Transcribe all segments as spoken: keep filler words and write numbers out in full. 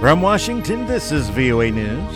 From Washington, this is V O A News.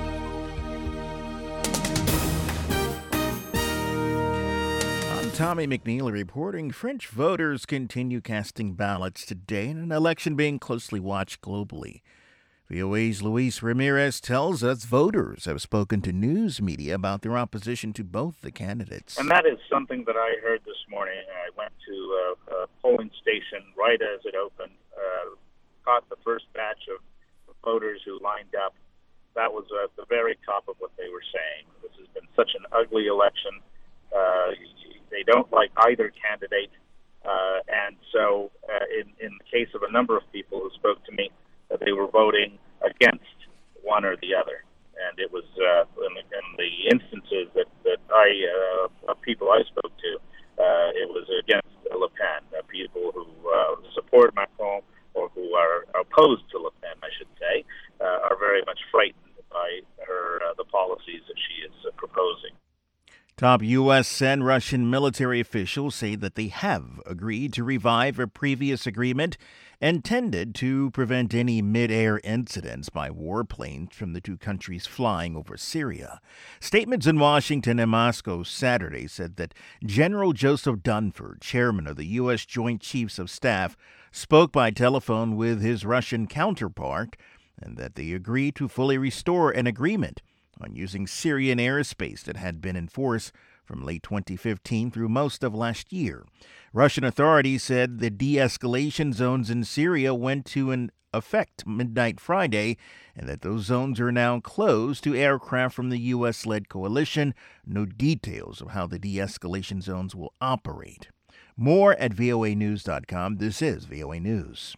I'm Tommy McNeil reporting French voters continue casting ballots today in an election being closely watched globally. V O A's Luis Ramirez tells us voters have spoken to news media about their opposition to both the candidates. And that is something that I heard this morning. I went to a, a polling station right as it opened, uh, caught the first batch of voters who lined up. That was at the very top of what they were saying. This has been such an ugly election. Uh, they don't like either candidate. Uh, and so uh, in, in the case of a number of people who spoke to me, uh, they were voting against one or the other. And it was uh, in, the, in the instances that, that I, uh, of people I spoke to, uh, it was against Le Pen, uh, people who uh, support Macron or who are opposed to Le Pen, I should say, uh, are very much frightened by her uh, the policies that she is uh, proposing. Top U S and Russian military officials say that they have agreed to revive a previous agreement intended to prevent any mid-air incidents by warplanes from the two countries flying over Syria. Statements in Washington and Moscow Saturday said that General Joseph Dunford, chairman of the U S Joint Chiefs of Staff, spoke by telephone with his Russian counterpart and that they agreed to fully restore an agreement on using Syrian airspace that had been in force from late twenty fifteen through most of last year. Russian authorities said the de-escalation zones in Syria went to an effect midnight Friday and that those zones are now closed to aircraft from the U S-led coalition. No details of how the de-escalation zones will operate. More at V O A news dot com. This is V O A News.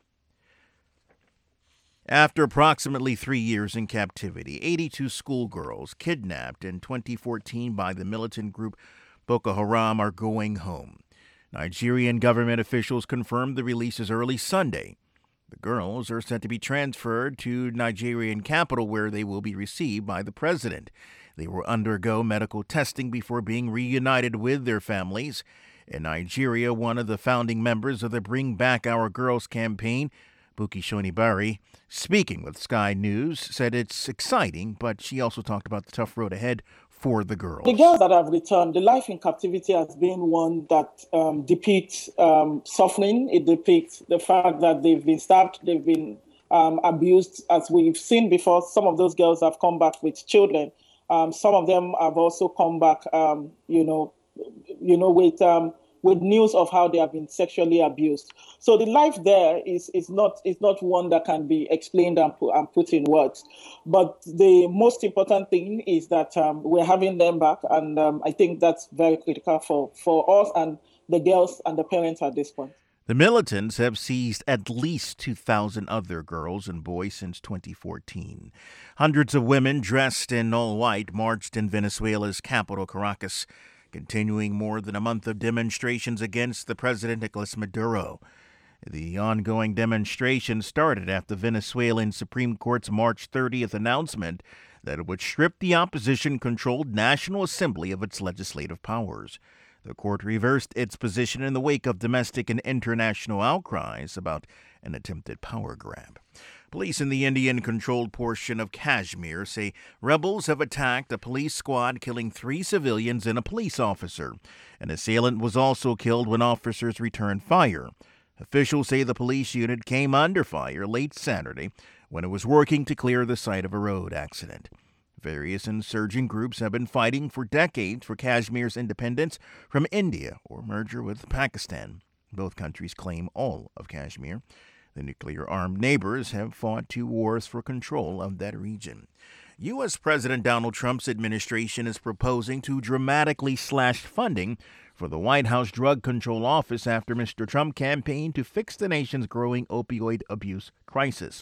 After approximately three years in captivity, eighty-two schoolgirls kidnapped in twenty fourteen by the militant group Boko Haram are going home. Nigerian government officials confirmed the releases early Sunday. The girls are set to be transferred to Nigerian capital where they will be received by the president. They will undergo medical testing before being reunited with their families. In Nigeria, one of the founding members of the Bring Back Our Girls campaign, Buki Shonibari, speaking with Sky News, said it's exciting, but she also talked about the tough road ahead for the girls. The girls that have returned, the life in captivity has been one that um, depicts um, suffering. It depicts the fact that they've been stabbed, they've been um, abused. As we've seen before, some of those girls have come back with children. Um, some of them have also come back, um, you know, you know, with um, with news of how they have been sexually abused. So the life there is is not is not one that can be explained and put, and put in words. But the most important thing is that um, we're having them back, and um, I think that's very critical for, for us and the girls and the parents at this point. The militants have seized at least two thousand other girls and boys since twenty fourteen. Hundreds of women dressed in all white marched in Venezuela's capital, Caracas, continuing more than a month of demonstrations against the president, Nicolas Maduro. The ongoing demonstration started after the Venezuelan Supreme Court's March thirtieth announcement that it would strip the opposition-controlled National Assembly of its legislative powers. The court reversed its position in the wake of domestic and international outcries about an attempted power grab. Police in the Indian-controlled portion of Kashmir say rebels have attacked a police squad, killing three civilians and a police officer. An assailant was also killed when officers returned fire. Officials say the police unit came under fire late Saturday when it was working to clear the site of a road accident. Various insurgent groups have been fighting for decades for Kashmir's independence from India or merger with Pakistan. Both countries claim all of Kashmir. The nuclear-armed neighbors have fought two wars for control of that region. U S. President Donald Trump's administration is proposing to dramatically slash funding for the White House Drug Control Office after Mister Trump campaigned to fix the nation's growing opioid abuse crisis.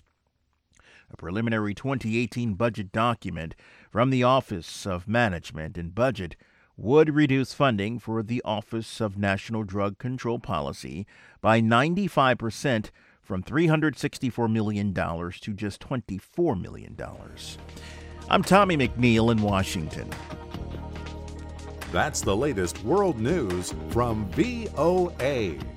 A preliminary twenty eighteen budget document from the Office of Management and Budget would reduce funding for the Office of National Drug Control Policy by ninety-five percent from three hundred sixty-four million dollars to just twenty-four million dollars. I'm Tommy McNeil in Washington. That's the latest world news from V O A.